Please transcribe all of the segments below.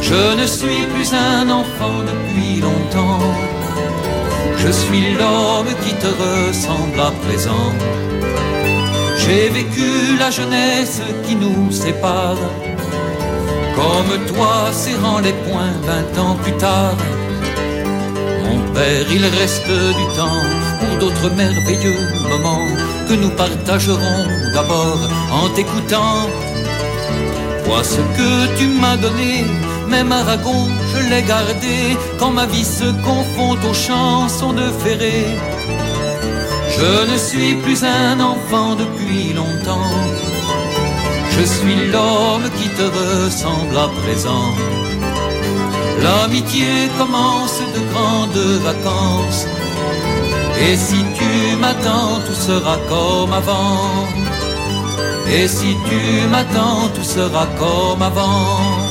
Je ne suis plus un enfant depuis longtemps. Je suis l'homme qui te ressemble à présent. J'ai vécu la jeunesse qui nous sépare. Comme toi, serrant les poings 20 ans plus tard. Mon père, il reste du temps pour d'autres merveilleux moments que nous partagerons d'abord en t'écoutant. Vois ce que tu m'as donné, même Aragon, je l'ai gardé quand ma vie se confond aux chansons de Ferré. Je ne suis plus un enfant depuis longtemps. Je suis l'homme qui te ressemble à présent. L'amitié commence de grandes vacances. Et si tu m'attends, tout sera comme avant. Et si tu m'attends, tout sera comme avant.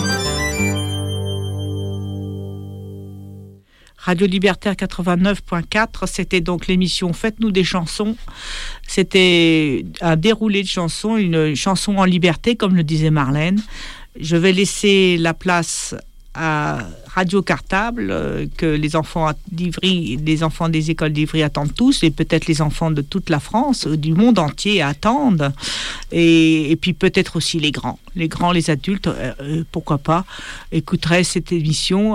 Radio Libertaire 89.4, c'était donc l'émission Faites-nous des chansons. C'était un déroulé de chansons, une chanson en liberté, comme le disait Marlène. Je vais laisser la place à Radio Cartable, que les enfants d'Ivry, les enfants des écoles d'Ivry attendent tous, et peut-être les enfants de toute la France, du monde entier attendent, et puis peut-être aussi les grands, les adultes, pourquoi pas, écouteraient cette émission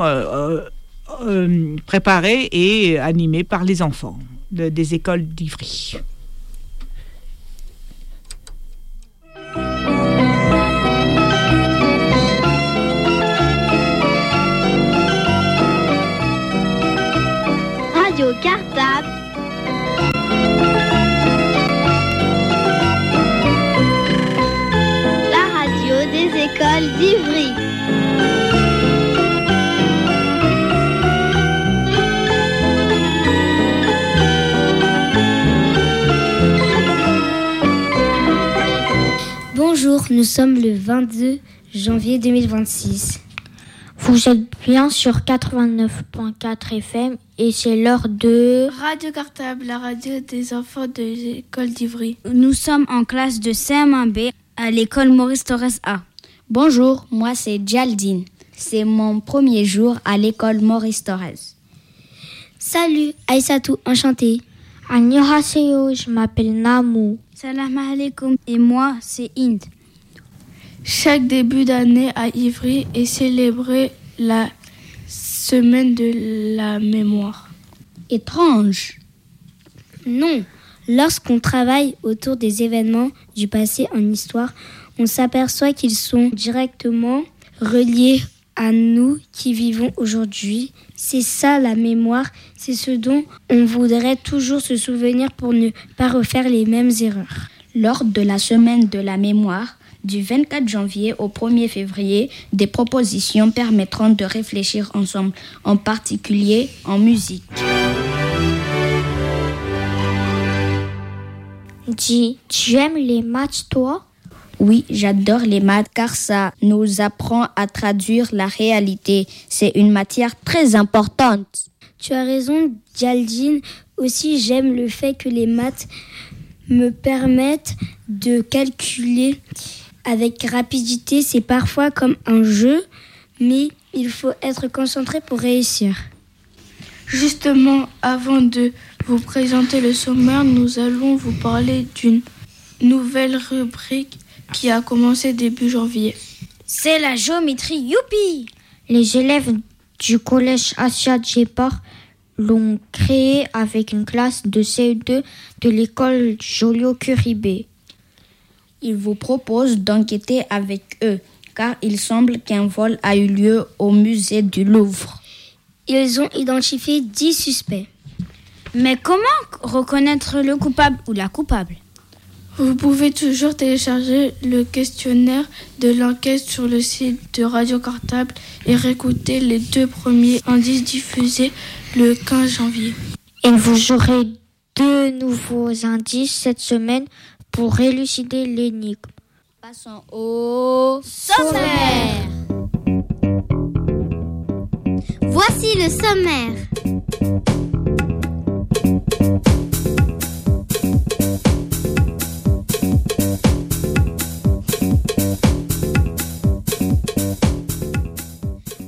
préparée et animée par les enfants des écoles d'Ivry. Radio Cartable. La radio des écoles d'Ivry. Bonjour, nous sommes le 22 janvier 2026. Vous êtes bien sur 89.4 FM et c'est l'heure de Radio Cartable, la radio des enfants de l'école d'Ivry. Nous sommes en classe de CM1B à l'école Maurice Thorez A. Bonjour, moi c'est Djaldine. C'est mon premier jour à l'école Maurice Thorez. Salut, Aïssatou, enchantée. Annyeonghaseyo, je m'appelle Namou. Salam alaikum et moi c'est Inde. Chaque début d'année à Ivry est célébré la semaine de la mémoire. Étrange. Non, lorsqu'on travaille autour des événements du passé en histoire, on s'aperçoit qu'ils sont directement reliés à nous qui vivons aujourd'hui. C'est ça la mémoire, c'est ce dont on voudrait toujours se souvenir pour ne pas refaire les mêmes erreurs. Lors de la semaine de la mémoire, du 24 janvier au 1er février, des propositions permettront de réfléchir ensemble, en particulier en musique. Dis, tu aimes les maths, toi ? Oui, j'adore les maths car ça nous apprend à traduire la réalité. C'est une matière très importante. Tu as raison, Djaldine. Aussi, j'aime le fait que les maths me permettent de calculer avec rapidité. C'est parfois comme un jeu, mais il faut être concentré pour réussir. Justement, avant de vous présenter le sommaire, nous allons vous parler d'une nouvelle rubrique qui a commencé début janvier. C'est la géométrie, youpi! Les élèves du collège Asia Djepar l'ont créée avec une classe de CE2 de l'école Joliot-Curie. Ils vous proposent d'enquêter avec eux, car il semble qu'un vol a eu lieu au musée du Louvre. Ils ont identifié 10 suspects. Mais comment reconnaître le coupable ou la coupable ? Vous pouvez toujours télécharger le questionnaire de l'enquête sur le site de Radio Cartable et réécouter les 2 premiers indices diffusés le 15 janvier. Et vous aurez 2 nouveaux indices cette semaine pour élucider l'énigme. Passons au sommaire. Voici le sommaire.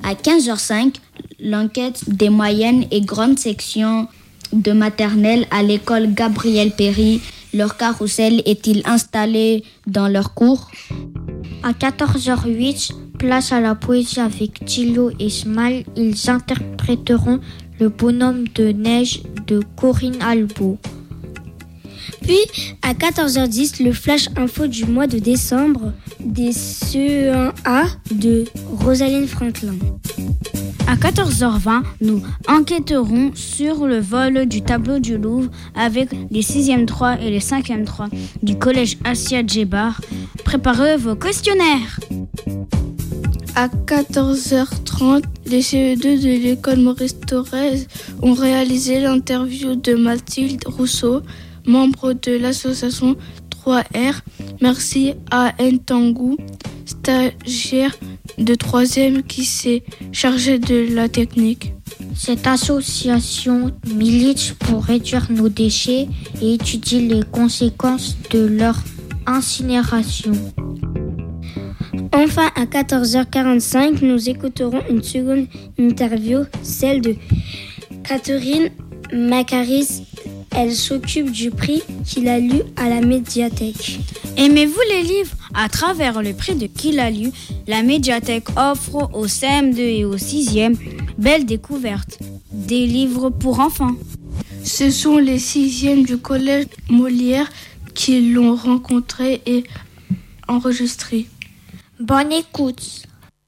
À 15h05, l'enquête des moyennes et grandes sections de maternelle à l'école Gabriel Péri. Leur carrousel est-il installé dans leur cours? À 14h08, place à la poésie avec Thilo et Smal. Ils interpréteront Le bonhomme de neige de Corinne Albo. Puis, à 14h10, le flash info du mois de décembre des CE1A de Rosaline Franklin. À 14h20, nous enquêterons sur le vol du tableau du Louvre avec les 6e 3 et les 5e 3 du collège Assia Djebar. Préparez vos questionnaires. À 14h30, les CE2 de l'école Maurice Thorez ont réalisé l'interview de Mathilde Rousseau, membre de l'association 3R. Merci à Ntangou, stagiaire de 3e qui s'est chargé de la technique. Cette association milite pour réduire nos déchets et étudie les conséquences de leur incinération. Enfin, à 14h45, nous écouterons une seconde interview, celle de Catherine Macaris. Elle s'occupe du prix qu'il a lu à la médiathèque. Aimez-vous les livres? À travers le prix de qu'il a lu, la médiathèque offre aux CM2 et aux 6e belle découverte, des livres pour enfants. Ce sont les 6e du collège Molière qui l'ont rencontré et enregistré. Bonne écoute.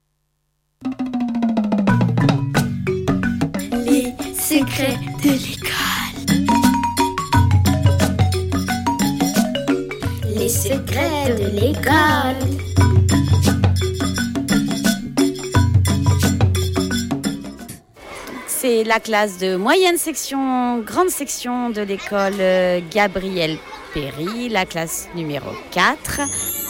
Les secrets de l'école. Les secrets de l'école. C'est la classe de moyenne section, grande section de l'école Gabriel Péri, la classe numéro 4.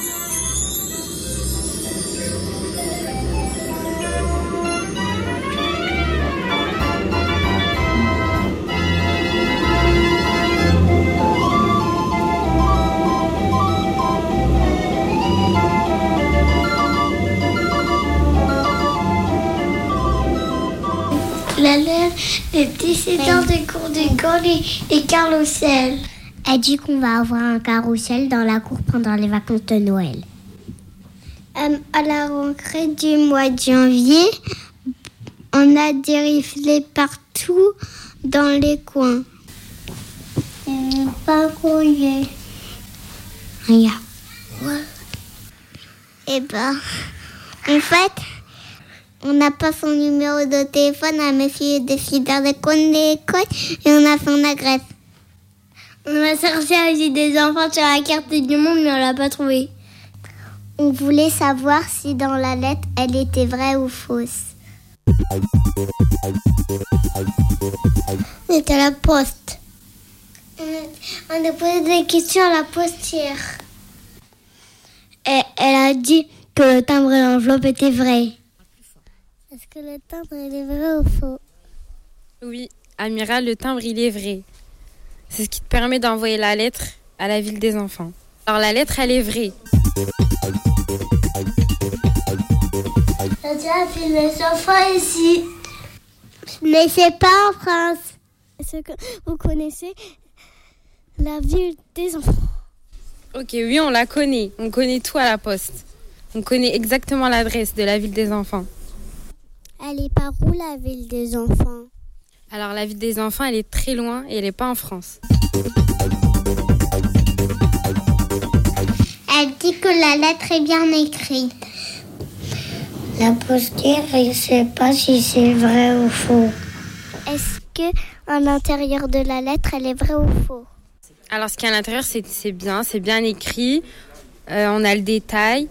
La lettre est décideur des cours d'école et carrousel. Elle dit qu'on va avoir un carrousel dans la cour pendant les vacances de Noël. À la rentrée du mois de janvier, on a des reflets partout dans les coins. Pas courrier. Regarde. Ouais. Eh ben, en fait, on n'a pas son numéro de téléphone à monsieur le décideur de l'école et on a son adresse. On a cherché à ajouter des enfants sur la carte du monde, mais on l'a pas trouvé. On voulait savoir si dans la lettre, elle était vraie ou fausse. On était à la poste. On a posé des questions à la postière. Et elle a dit que le timbre et l'enveloppe étaient vrais. Est-ce que le timbre, il est vrai ou faux? Oui, Amira, le timbre, il est vrai. C'est ce qui te permet d'envoyer la lettre à la ville des enfants. Alors la lettre, elle est vraie. On a vu les enfants ici. Mais c'est pas en France. Est-ce que vous connaissez la ville des enfants? Ok, oui, on la connaît. On connaît tout à la poste. On connaît exactement l'adresse de la ville des enfants. Elle est par où, la ville des enfants? Alors la ville des enfants, elle est très loin et elle n'est pas en France. Elle dit que la lettre est bien écrite. La postière, je ne sais pas si c'est vrai ou faux. Est-ce que à l'intérieur de la lettre, elle est vraie ou faux? Alors ce qu'il y a à l'intérieur, c'est bien écrit. On a le détail.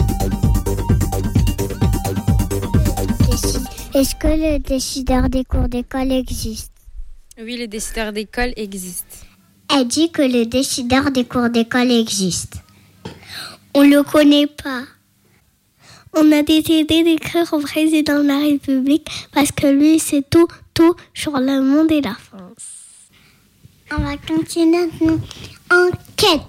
Est-ce que le décideur des cours d'école existe? Oui, le décideur d'école existe. Elle dit que le décideur des cours d'école existe. On le connaît pas. On a décidé d'écrire au président de la République parce que lui, c'est tout sur le monde et la France. On va continuer notre enquête.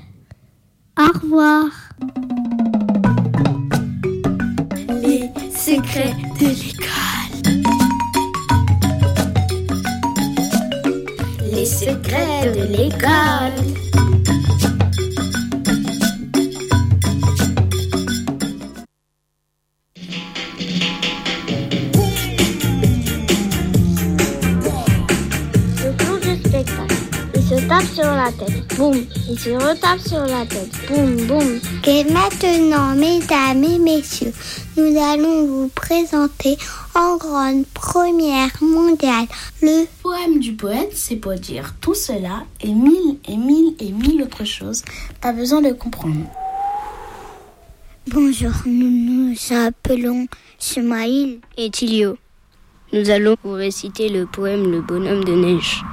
Au revoir. Les secrets de l'école. Les secrets de l'école. Le clown du spectacle. Il se tape sur la tête. Boum. Il se retape sur la tête. Boum, boum. Et maintenant, mesdames et messieurs, nous allons vous présenter en grande première mondiale le poème du poète, c'est pour dire tout cela et mille autres choses. Pas besoin de comprendre. Bonjour, nous nous appelons Smaïl et Tilio. Nous allons vous réciter le poème Le bonhomme de neige.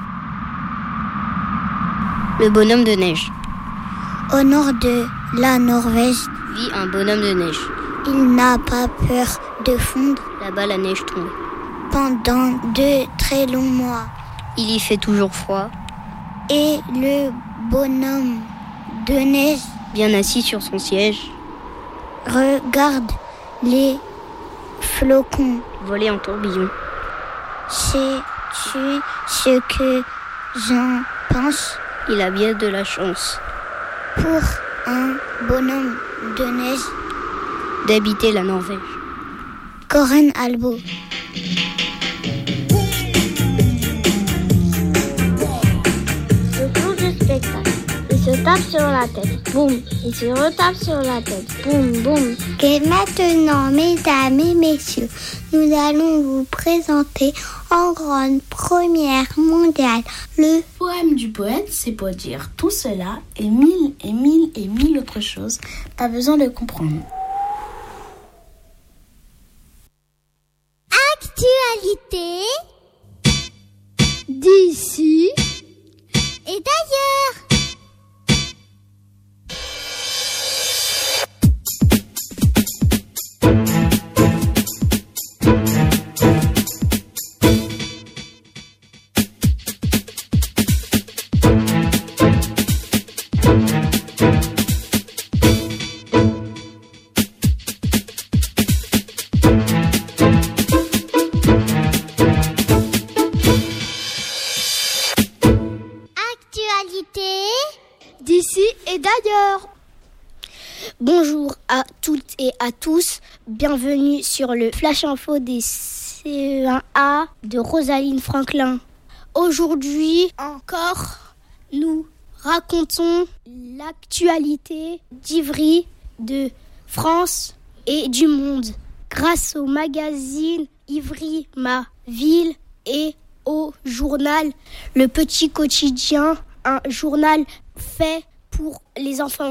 Le bonhomme de neige. Au nord de la Norvège vit un bonhomme de neige. Il n'a pas peur de fondre. Là-bas, la neige tombe. Pendant 2 très longs mois. Il y fait toujours froid. Et le bonhomme de neige, bien assis sur son siège, regarde les flocons voler en tourbillon. Sais-tu ce que j'en pense? Il a bien de la chance. Pour un bonhomme de neige d'habiter la Norvège. Corinne Albo. Le clown du spectacle. Il se tape sur la tête. Boum. Il se retape sur la tête. Boum, boum. Et maintenant, mesdames et messieurs, nous allons vous présenter en grande première mondiale le poème du poète, c'est pour dire tout cela et mille autres choses. Pas besoin de comprendre. Actualité d'ici et d'ailleurs. D'ici et d'ailleurs. Bonjour à toutes et à tous, bienvenue sur le Flash Info des CE1A de Rosaline Franklin. Aujourd'hui encore, nous racontons l'actualité d'Ivry, de France et du monde grâce au magazine Ivry, ma ville et au journal Le Petit Quotidien, un journal fait pour les enfants.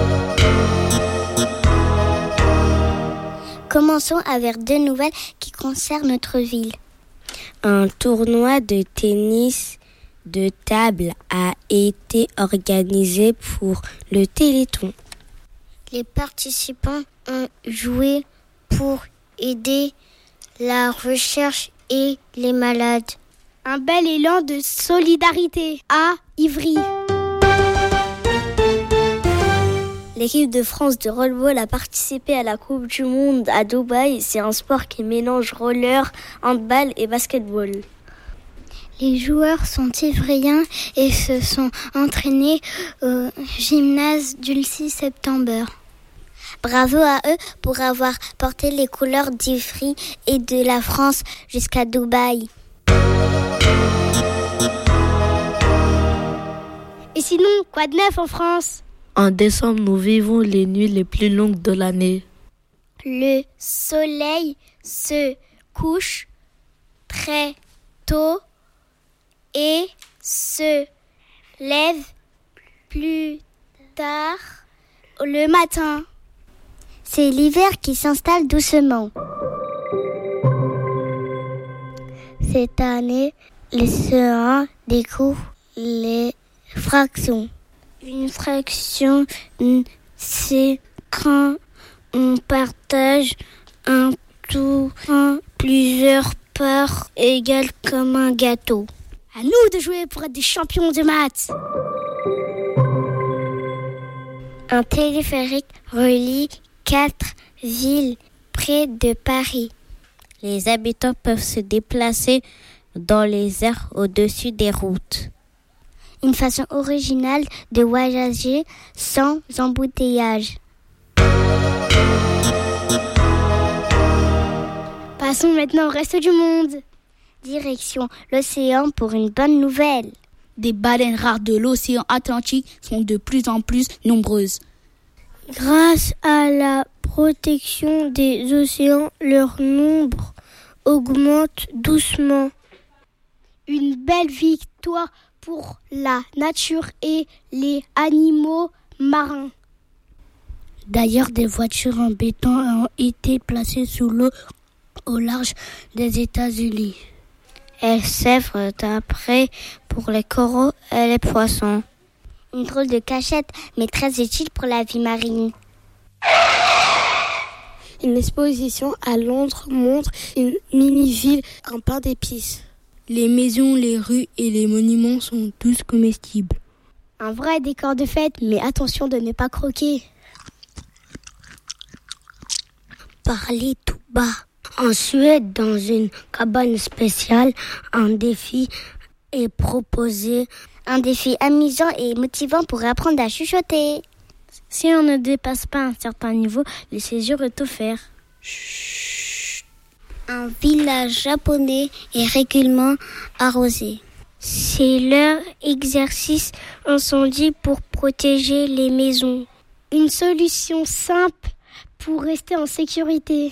Commençons avec 2 nouvelles qui concernent notre ville. Un tournoi de tennis de table a été organisé pour le Téléthon. Les participants ont joué pour aider la recherche et les malades. Un bel élan de solidarité à Ivry. L'équipe de France de rollball a participé à la Coupe du Monde à Dubaï. C'est un sport qui mélange roller, handball et basketball. Les joueurs sont ivriens et se sont entraînés au gymnase du 6 septembre. Bravo à eux pour avoir porté les couleurs d'Ivry et de la France jusqu'à Dubaï. Et sinon, quoi de neuf en France ? En décembre, nous vivons les nuits les plus longues de l'année. Le soleil se couche très tôt et se lève plus tard le matin. C'est l'hiver qui s'installe doucement. Cette année, les CE1 découvrent les fractions. Une fraction, c'est quand on partage un tout en plusieurs parts égales comme un gâteau. À nous de jouer pour être des champions de maths. Un téléphérique relie 4 villes près de Paris. Les habitants peuvent se déplacer dans les airs au-dessus des routes. Une façon originale de voyager sans embouteillage. Passons maintenant au reste du monde. Direction l'océan pour une bonne nouvelle. Des baleines rares de l'océan Atlantique sont de plus en plus nombreuses. Grâce à la protection des océans, leur nombre augmente doucement. Une belle victoire pour la nature et les animaux marins. D'ailleurs, des voitures en béton ont été placées sous l'eau au large des États-Unis. Elles servent d'après pour les coraux et les poissons. Une drôle de cachette, mais très utile pour la vie marine. Une exposition à Londres montre une mini-ville en pain d'épices. Les maisons, les rues et les monuments sont tous comestibles. Un vrai décor de fête, mais attention de ne pas croquer. Parlez tout bas. En Suède, dans une cabane spéciale, un défi est proposé. Un défi amusant et motivant pour apprendre à chuchoter. Si on ne dépasse pas un certain niveau, le séjour est offert. Chut. Un village japonais est régulièrement arrosé. C'est leur exercice incendie pour protéger les maisons. Une solution simple pour rester en sécurité.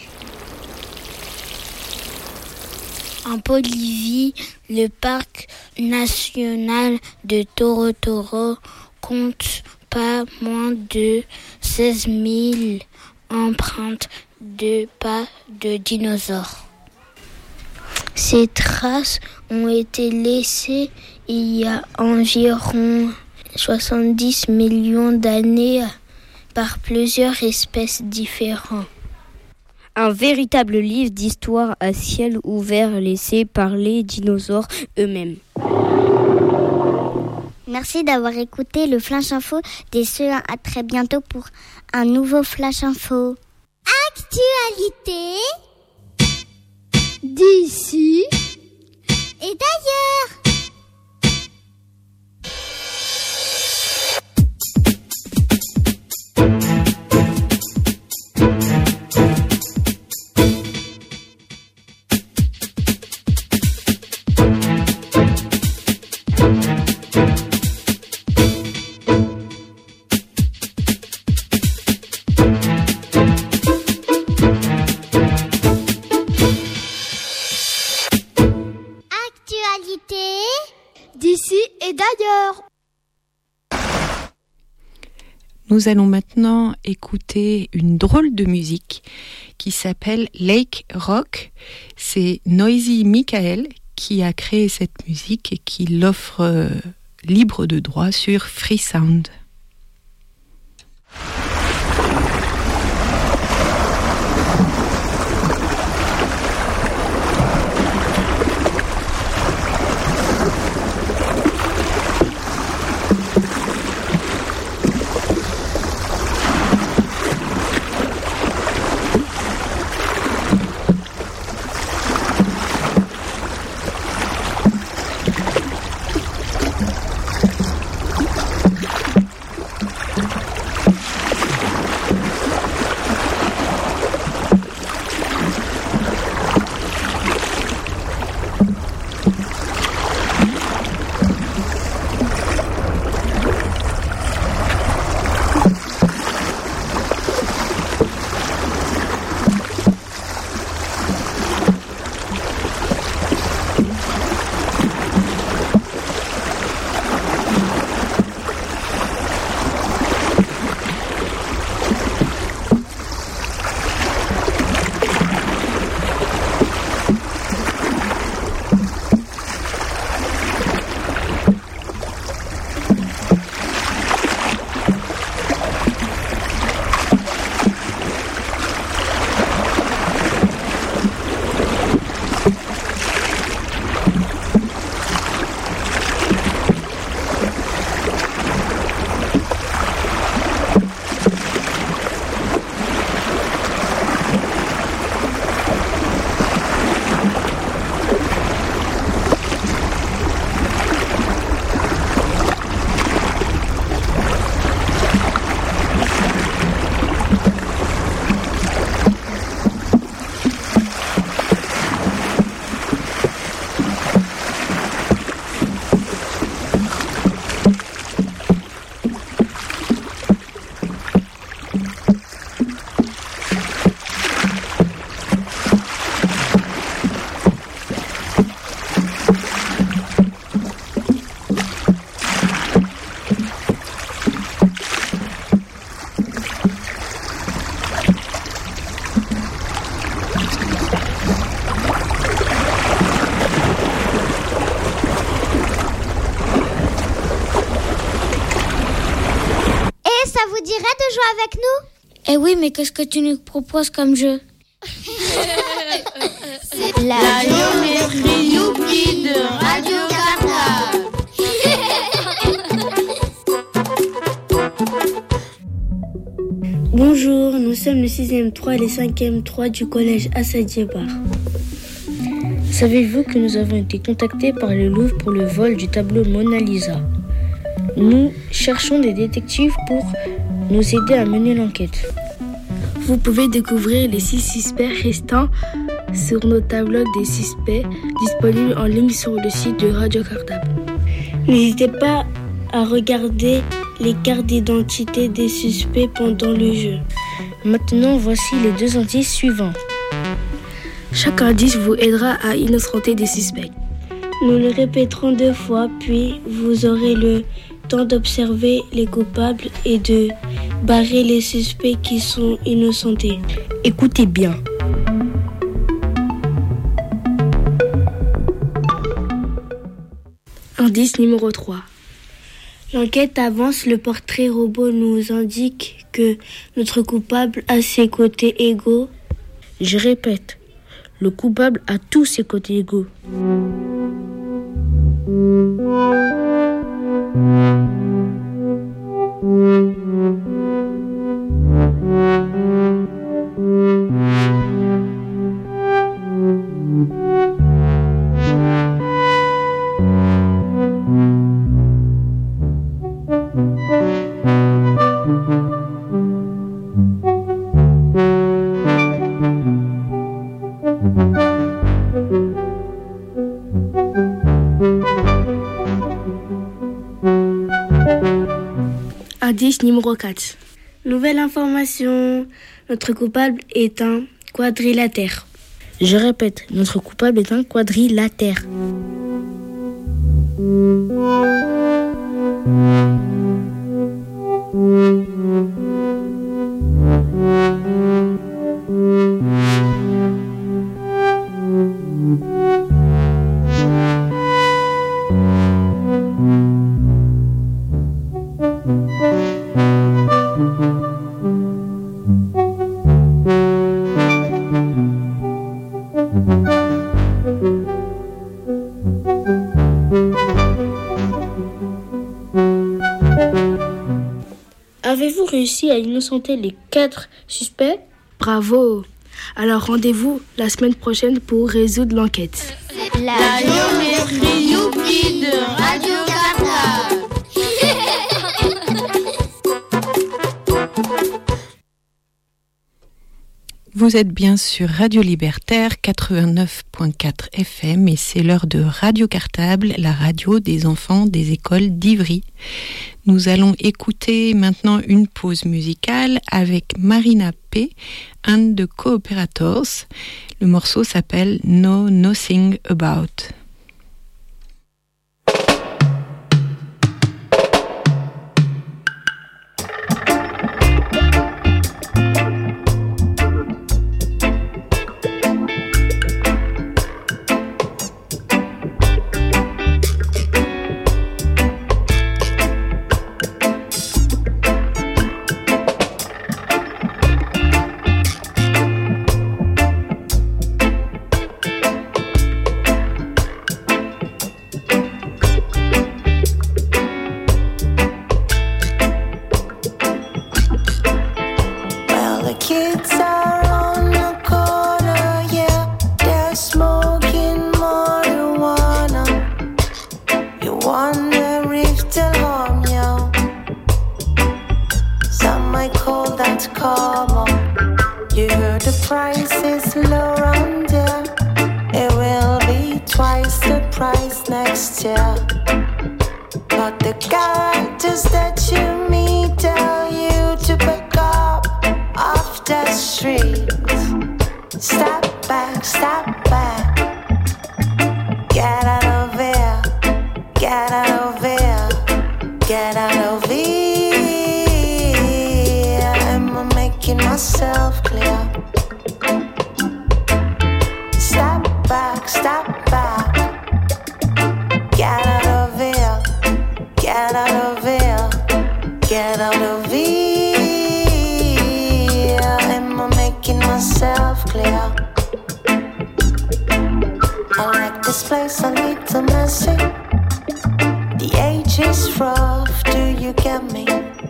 En Bolivie, le parc national de Torotoro compte pas moins de 16 000 empreintes de pas de dinosaures. Ces traces ont été laissées il y a environ 70 millions d'années par plusieurs espèces différentes. Un véritable livre d'histoire à ciel ouvert laissé par les dinosaures eux-mêmes. Merci d'avoir écouté le Flash Info des CE1. À très bientôt pour un nouveau Flash Info. Actualité d'ici et d'ailleurs. D'ici et d'ailleurs. Nous allons maintenant écouter une drôle de musique qui s'appelle Lake Rock. C'est Noisy Michael qui a créé cette musique et qui l'offre libre de droit sur Freesound. Et ça vous dirait de jouer avec nous? Eh oui, mais qu'est-ce que tu nous proposes comme jeu? La géométrie youpi de Radio Cartable. Bonjour, nous sommes le 6e 3 et les 5e 3 du collège Assad Djebar. Savez-vous que nous avons été contactés par le Louvre pour le vol du tableau Mona Lisa? Nous cherchons des détectives pour nous aider à mener l'enquête. Vous pouvez découvrir les 6 suspects restants sur nos tableaux des suspects disponibles en ligne sur le site de Radio Cartable. N'hésitez pas à regarder les cartes d'identité des suspects pendant le jeu. Maintenant, voici les 2 indices suivants. Chaque indice vous aidera à innocenter des suspects. Nous le répéterons 2 fois, puis vous aurez le temps d'observer les coupables et de barrer les suspects qui sont innocentés. Écoutez bien. Indice numéro 3. L'enquête avance, le portrait robot nous indique que notre coupable a ses côtés égaux. Je répète, le coupable a tous ses côtés égaux. Indice numéro 4. Nouvelle information. Notre coupable est un quadrilatère. Je répète, notre coupable est un quadrilatère. Avez-vous réussi à innocenter les 4 suspects? Bravo! Alors rendez-vous la semaine prochaine pour résoudre l'enquête. La géométrie youpi de Radio Cartable. Vous êtes bien sur Radio Libertaire 89.4 FM et c'est l'heure de Radio Cartable, la radio des enfants des écoles d'Ivry. Nous allons écouter maintenant une pause musicale avec Marina P. and the Cooperators. Le morceau s'appelle Know Nothing About. back, step back. Get out of here, get out of here, get out of here. Am I making myself clear? I like this place a little messy. The age is rough, do you get me?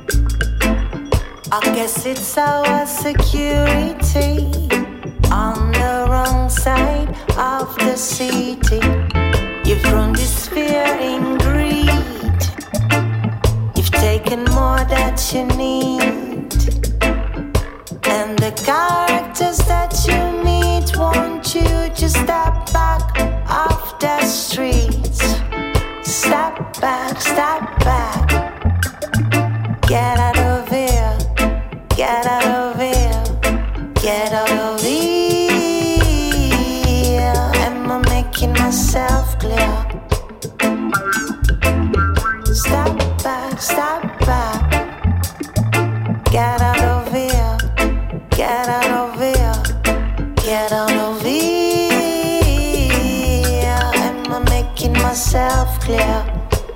I guess it's our security on the wrong side of the city. You've grown this fear in greed. You've taken more than you need. And the characters that you meet want you to step back off the streets. Step back, step back. Get out of here, get out of here, get out of here. Am I making myself clear? Step back, step back. Get out of here, get out of here, get out of here. Am I making myself clear?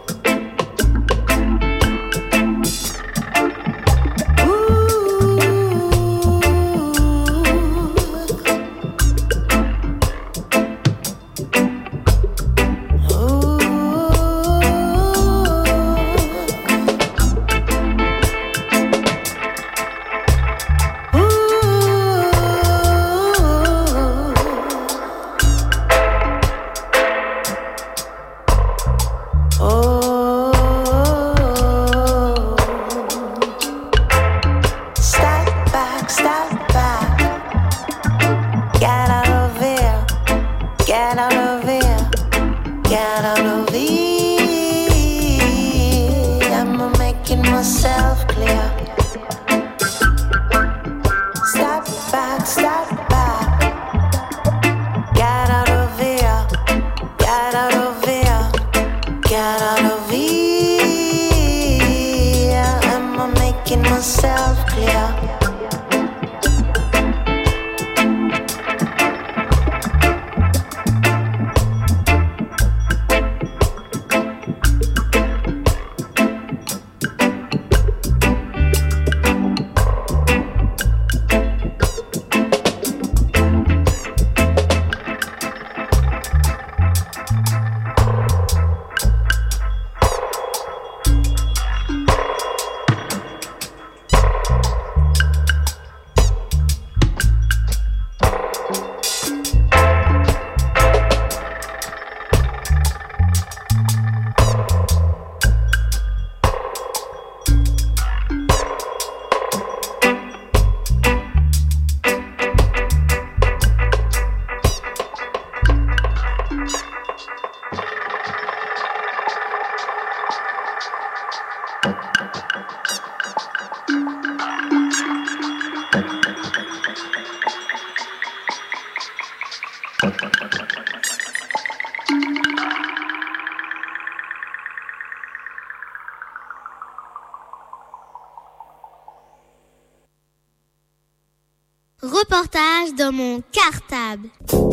Reportage dans mon cartable.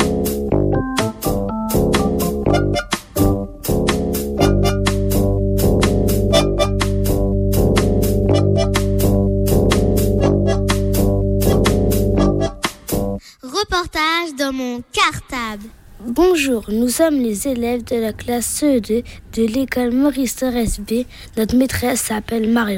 Reportage dans mon cartable. Bonjour, nous sommes les élèves de la classe CE2 de l'école Maurice Thorez B. Notre maîtresse s'appelle Marion.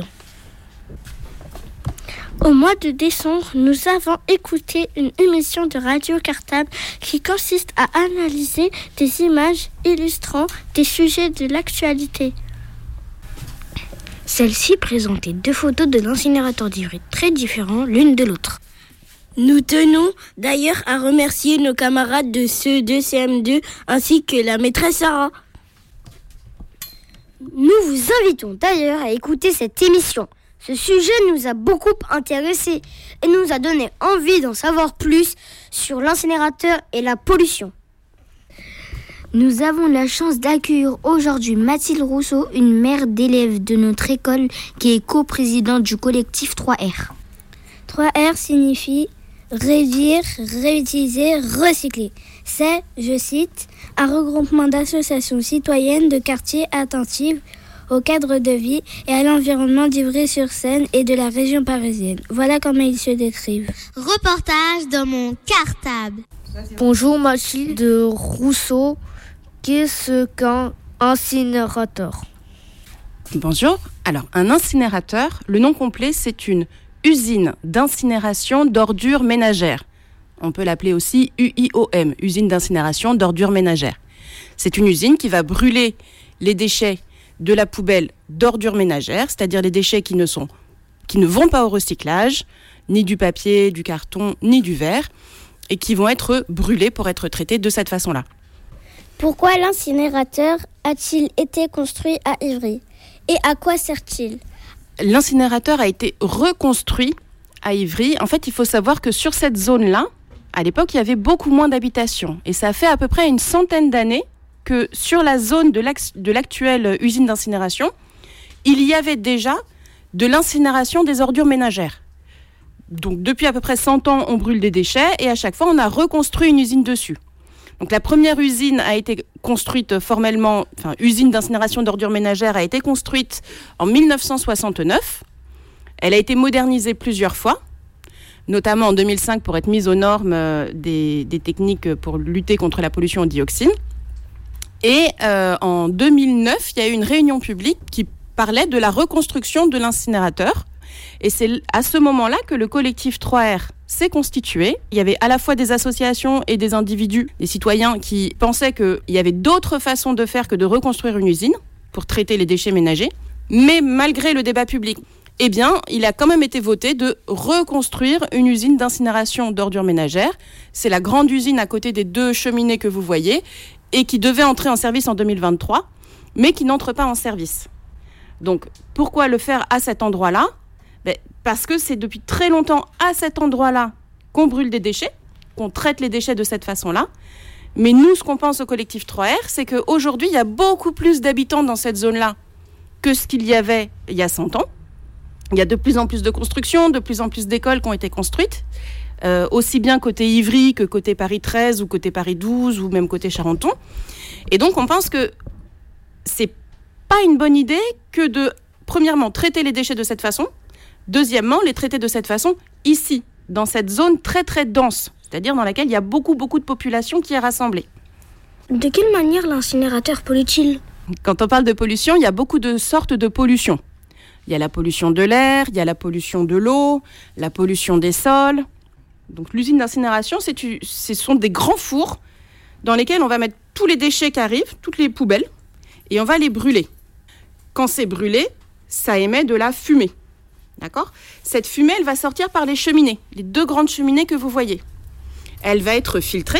Au mois de décembre, nous avons écouté une émission de Radio Cartable qui consiste à analyser des images illustrant des sujets de l'actualité. Celle-ci présentait 2 photos de l'incinérateur d'Ivry très différents l'une de l'autre. Nous tenons d'ailleurs à remercier nos camarades de CE2, CM2 ainsi que la maîtresse Sarah. Nous vous invitons d'ailleurs à écouter cette émission. Ce sujet nous a beaucoup intéressés et nous a donné envie d'en savoir plus sur l'incinérateur et la pollution. Nous avons la chance d'accueillir aujourd'hui Mathilde Rousseau, une mère d'élèves de notre école qui est coprésidente du collectif 3R. 3R signifie réduire, réutiliser, recycler. C'est, je cite, un regroupement d'associations citoyennes de quartiers attentives au cadre de vie et à l'environnement d'Ivry-sur-Seine et de la région parisienne. Voilà comment ils se décrivent. Reportage dans mon cartable. Bonjour Mathilde Rousseau, qu'est-ce qu'un incinérateur ? Bonjour, alors un incinérateur, le nom complet c'est une usine d'incinération d'ordures ménagères. On peut l'appeler aussi UIOM, usine d'incinération d'ordures ménagères. C'est une usine qui va brûler les déchets de la poubelle d'ordures ménagères, c'est-à-dire les déchets qui ne vont pas au recyclage, ni du papier, du carton, ni du verre, et qui vont être brûlés pour être traités de cette façon-là. Pourquoi l'incinérateur a-t-il été construit à Ivry ? Et à quoi sert-il ? L'incinérateur a été reconstruit à Ivry. En fait, il faut savoir que sur cette zone-là, à l'époque, il y avait beaucoup moins d'habitations. Et ça fait à peu près une centaine d'années que sur la zone de l'actuelle usine d'incinération, il y avait déjà de l'incinération des ordures ménagères. Donc, depuis à peu près 100 ans, on brûle des déchets et à chaque fois, on a reconstruit une usine dessus. Donc, la première usine a été construite formellement, usine d'incinération d'ordures ménagères a été construite en 1969. Elle a été modernisée plusieurs fois, notamment en 2005 pour être mise aux normes des techniques pour lutter contre la pollution au dioxine. Et en 2009, il y a eu une réunion publique qui parlait de la reconstruction de l'incinérateur. Et c'est à ce moment-là que le collectif 3R s'est constitué. Il y avait à la fois des associations et des individus, des citoyens qui pensaient qu'il y avait d'autres façons de faire que de reconstruire une usine pour traiter les déchets ménagers. Mais malgré le débat public, eh bien, il a quand même été voté de reconstruire une usine d'incinération d'ordures ménagères. C'est la grande usine à côté des 2 cheminées que vous voyez et qui devait entrer en service en 2023, mais qui n'entre pas en service. Donc, pourquoi le faire à cet endroit-là ? Parce que c'est depuis très longtemps à cet endroit-là qu'on brûle des déchets, qu'on traite les déchets de cette façon-là. Mais nous, ce qu'on pense au collectif 3R, c'est qu'aujourd'hui, il y a beaucoup plus d'habitants dans cette zone-là que ce qu'il y avait il y a 100 ans. Il y a de plus en plus de constructions, de plus en plus d'écoles qui ont été construites, aussi bien côté Ivry que côté Paris 13 ou côté Paris 12 ou même côté Charenton. Et donc, on pense que c'est pas une bonne idée que de, premièrement, traiter les déchets de cette façon. Deuxièmement, les traiter de cette façon ici, dans cette zone très très dense, c'est-à-dire dans laquelle il y a beaucoup de population qui est rassemblée. De quelle manière l'incinérateur pollue-t-il ? Quand on parle de pollution, il y a beaucoup de sortes de pollution. Il y a la pollution de l'air, il y a la pollution de l'eau, la pollution des sols. Donc l'usine d'incinération, ce sont des grands fours dans lesquels on va mettre tous les déchets qui arrivent, toutes les poubelles, et on va les brûler. Quand c'est brûlé, ça émet de la fumée. D'accord ? Cette fumée, elle va sortir par les cheminées, les 2 grandes cheminées que vous voyez. Elle va être filtrée,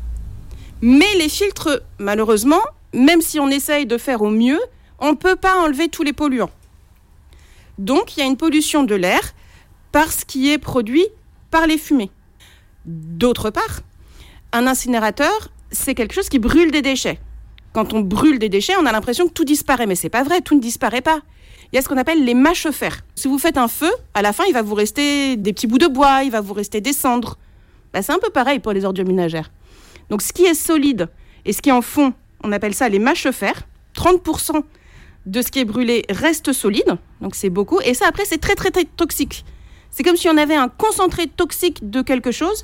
mais les filtres, malheureusement, même si on essaye de faire au mieux, on ne peut pas enlever tous les polluants. Donc, il y a une pollution de l'air par ce qui est produit par les fumées. D'autre part, un incinérateur, c'est quelque chose qui brûle des déchets. Quand on brûle des déchets, on a l'impression que tout disparaît, mais c'est pas vrai, tout ne disparaît pas. Il y a ce qu'on appelle les mâches-fer. Si vous faites un feu, à la fin, il va vous rester des petits bouts de bois, il va vous rester des cendres. C'est un peu pareil pour les ordures ménagères. Donc, ce qui est solide et ce qui est en fond, on appelle ça les mâches-fer. 30% de ce qui est brûlé reste solide, donc c'est beaucoup. Et ça, après, c'est très, très, très toxique. C'est comme si on avait un concentré toxique de quelque chose.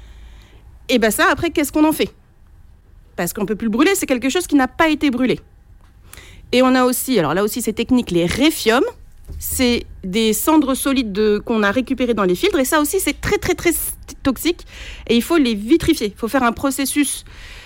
Et ça, après, qu'est-ce qu'on en fait ? Parce qu'on ne peut plus le brûler, c'est quelque chose qui n'a pas été brûlé. Et on a aussi, alors là aussi c'est technique, les réfiums. C'est des cendres solides qu'on a récupérées dans les filtres. Et ça aussi, c'est très, très, très toxique. Et il faut les vitrifier. Il faut faire un processus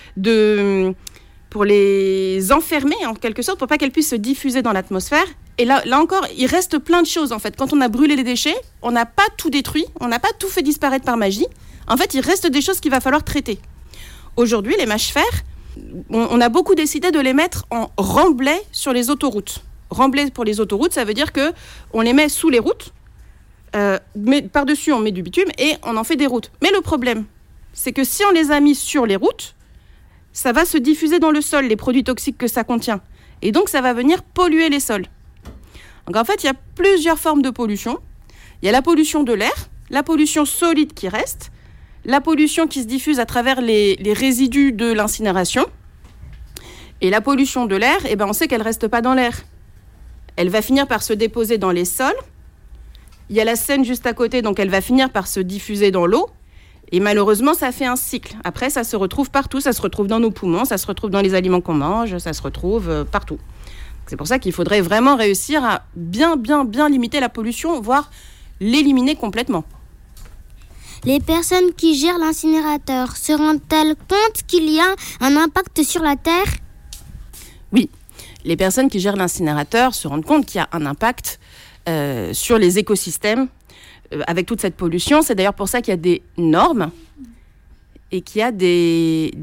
pour les enfermer, en quelque sorte, pour pas qu'elles puissent se diffuser dans l'atmosphère. Et là encore, il reste plein de choses, en fait. Quand on a brûlé les déchets, on n'a pas tout détruit. On n'a pas tout fait disparaître par magie. En fait, il reste des choses qu'il va falloir traiter. Aujourd'hui, les mâches-fer, on a beaucoup décidé de les mettre en remblai sur les autoroutes. Remblai pour les autoroutes, ça veut dire qu'on les met sous les routes, mais par-dessus on met du bitume et on en fait des routes. Mais le problème, c'est que si on les a mis sur les routes, ça va se diffuser dans le sol, les produits toxiques que ça contient. Et donc ça va venir polluer les sols. Donc en fait, il y a plusieurs formes de pollution. Il y a la pollution de l'air, la pollution solide qui reste, la pollution qui se diffuse à travers les résidus de l'incinération. Et la pollution de l'air, on sait qu'elle ne reste pas dans l'air. Elle va finir par se déposer dans les sols. Il y a la Seine juste à côté, donc elle va finir par se diffuser dans l'eau. Et malheureusement, ça fait un cycle. Après, ça se retrouve partout. Ça se retrouve dans nos poumons, ça se retrouve dans les aliments qu'on mange, ça se retrouve partout. C'est pour ça qu'il faudrait vraiment réussir à bien limiter la pollution, voire l'éliminer complètement. Les personnes qui gèrent l'incinérateur se rendent-elles compte qu'il y a un impact sur la Terre ? Oui, les personnes qui gèrent l'incinérateur se rendent compte qu'il y a un impact sur les écosystèmes avec toute cette pollution. C'est d'ailleurs pour ça qu'il y a des normes et qu'il y a des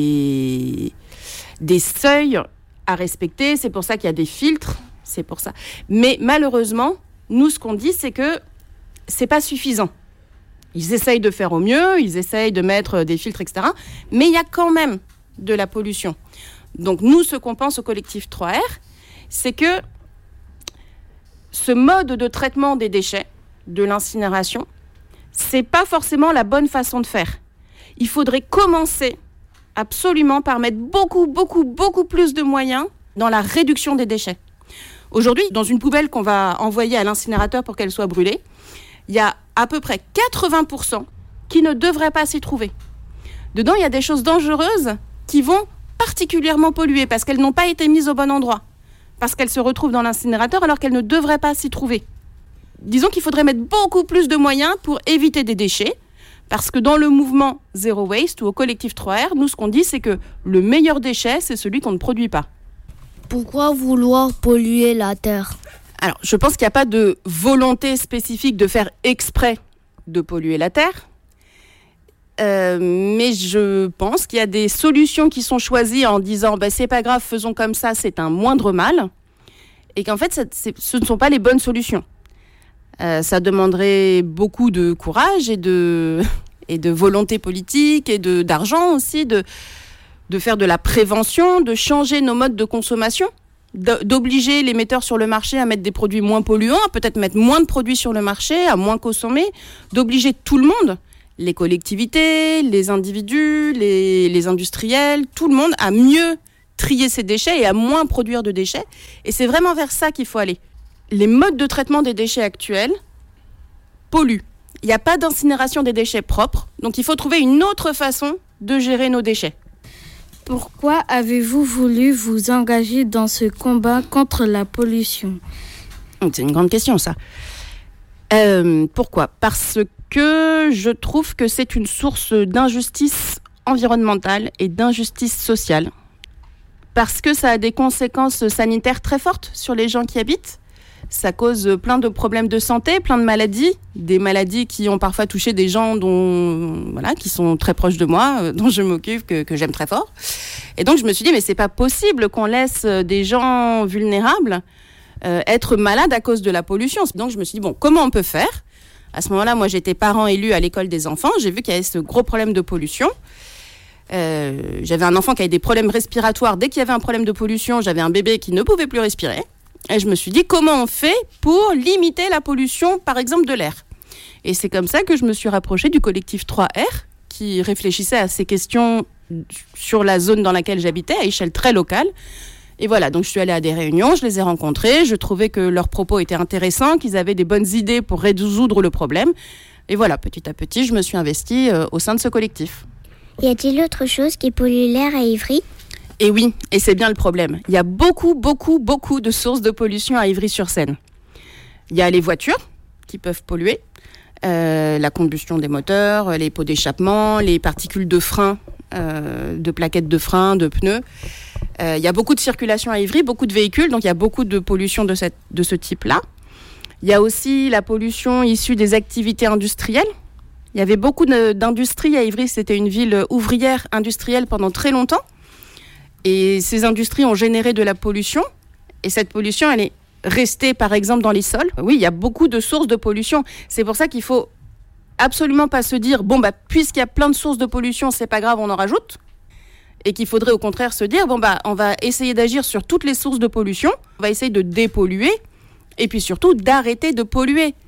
seuils à respecter. C'est pour ça qu'il y a des filtres. C'est pour ça. Mais malheureusement, nous, ce qu'on dit, c'est que c'est pas suffisant. Ils essayent de faire au mieux, ils essayent de mettre des filtres, etc. Mais il y a quand même de la pollution. Donc nous, ce qu'on pense au collectif 3R, c'est que ce mode de traitement des déchets, de l'incinération, c'est pas forcément la bonne façon de faire. Il faudrait commencer absolument par mettre beaucoup plus de moyens dans la réduction des déchets. Aujourd'hui, dans une poubelle qu'on va envoyer à l'incinérateur pour qu'elle soit brûlée, il y a à peu près 80% qui ne devraient pas s'y trouver. Dedans, il y a des choses dangereuses qui vont particulièrement polluer parce qu'elles n'ont pas été mises au bon endroit, parce qu'elles se retrouvent dans l'incinérateur alors qu'elles ne devraient pas s'y trouver. Disons qu'il faudrait mettre beaucoup plus de moyens pour éviter des déchets, parce que dans le mouvement Zero Waste ou au collectif 3R, nous, ce qu'on dit, c'est que le meilleur déchet, c'est celui qu'on ne produit pas. Pourquoi vouloir polluer la Terre ? Alors, je pense qu'il n'y a pas de volonté spécifique de faire exprès de polluer la Terre. Mais je pense qu'il y a des solutions qui sont choisies en disant c'est pas grave, faisons comme ça, c'est un moindre mal. Et qu'en fait, ce ne sont pas les bonnes solutions. Ça demanderait beaucoup de courage et de volonté politique et d'argent aussi, de faire de la prévention, de changer nos modes de consommation. D'obliger les metteurs sur le marché à mettre des produits moins polluants, à peut-être mettre moins de produits sur le marché, à moins consommer, d'obliger tout le monde, les collectivités, les individus, les industriels, tout le monde à mieux trier ses déchets et à moins produire de déchets. Et c'est vraiment vers ça qu'il faut aller. Les modes de traitement des déchets actuels polluent. Il n'y a pas d'incinération des déchets propres, donc il faut trouver une autre façon de gérer nos déchets. Pourquoi avez-vous voulu vous engager dans ce combat contre la pollution ? C'est une grande question, ça. Pourquoi ? Parce que je trouve que c'est une source d'injustice environnementale et d'injustice sociale. Parce que ça a des conséquences sanitaires très fortes sur les gens qui habitent. Ça cause plein de problèmes de santé, plein de maladies, des maladies qui ont parfois touché des gens qui sont très proches de moi, dont je m'occupe, que j'aime très fort. Et donc je me suis dit, mais c'est pas possible qu'on laisse des gens vulnérables être malades à cause de la pollution. Donc je me suis dit, comment on peut faire ? À ce moment-là, moi j'étais parent élu à l'école des enfants, j'ai vu qu'il y avait ce gros problème de pollution. J'avais un enfant qui avait des problèmes respiratoires. Dès qu'il y avait un problème de pollution, j'avais un bébé qui ne pouvait plus respirer. Et je me suis dit, comment on fait pour limiter la pollution, par exemple, de l'air ? Et c'est comme ça que je me suis rapprochée du collectif 3R, qui réfléchissait à ces questions sur la zone dans laquelle j'habitais, à échelle très locale. Et voilà, donc je suis allée à des réunions, je les ai rencontrés, je trouvais que leurs propos étaient intéressants, qu'ils avaient des bonnes idées pour résoudre le problème. Et voilà, petit à petit, je me suis investie au sein de ce collectif. Y a-t-il autre chose qui pollue l'air à Ivry ? Et oui, et c'est bien le problème. Il y a beaucoup de sources de pollution à Ivry-sur-Seine. Il y a les voitures qui peuvent polluer, la combustion des moteurs, les pots d'échappement, les particules de frein, de plaquettes de frein, de pneus. Il y a beaucoup de circulation à Ivry, beaucoup de véhicules, donc il y a beaucoup de pollution de ce type-là. Il y a aussi la pollution issue des activités industrielles. Il y avait beaucoup d'industries à Ivry, c'était une ville ouvrière industrielle pendant très longtemps. Et ces industries ont généré de la pollution. Et cette pollution, elle est restée, par exemple, dans les sols. Oui, il y a beaucoup de sources de pollution. C'est pour ça qu'il faut absolument pas se dire, puisqu'il y a plein de sources de pollution, c'est pas grave, on en rajoute. Et qu'il faudrait au contraire se dire, on va essayer d'agir sur toutes les sources de pollution. On va essayer de dépolluer. Et puis surtout, d'arrêter de polluer.